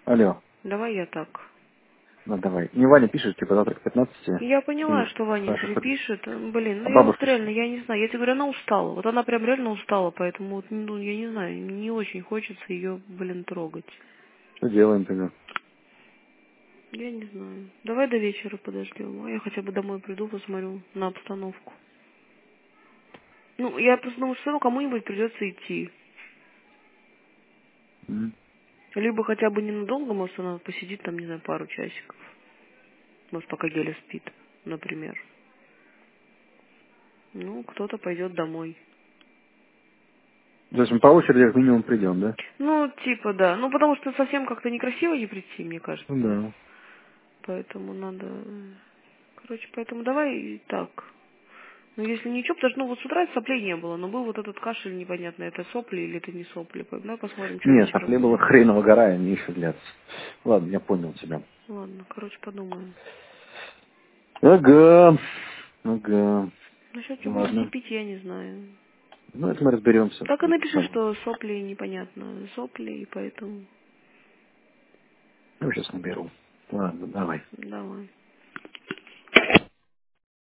Алло. Давай я так. Ну, давай. Не Ваня пишет, типа, завтра к 15. Я поняла, И что Ваня спрашивает, перепишет. Блин, ну а я вот бабушка реально, что? я не знаю. Я тебе говорю, она устала. Вот она прям реально устала, поэтому вот, ну, я не знаю, не очень хочется ее, блин, трогать. Что делаем тогда? Я не знаю. Давай до вечера подождем. А я хотя бы домой приду, посмотрю на обстановку. Ну, я просто думаю, что всё равно кому-нибудь придется идти. М. Либо хотя бы ненадолго, может, она посидит там, не знаю, пару часиков. Может, пока Геля спит, например. Ну, кто-то пойдет домой. То есть мы по очереди как минимум придем, да? Ну, типа, да. Ну, потому что совсем как-то некрасиво не прийти, мне Ну кажется. да. Поэтому надо... Короче, поэтому давай и так. Ну, если ничего, потому что, ну, вот с утра соплей не было, но был вот этот кашель непонятный, это сопли или это не сопли. Давай посмотрим, что Нет, вечером соплей было будет. хреново гора, и мне еще длятся. Ладно, я понял тебя. Ладно, короче, подумаем. Ага. Ага. Насчет чего будете Ладно. пить, я не знаю. Ну, это мы разберемся. Так и Это напиши, самое. что сопли непонятно. Сопли, и поэтому... Я сейчас наберу. Ладно, давай. Давай.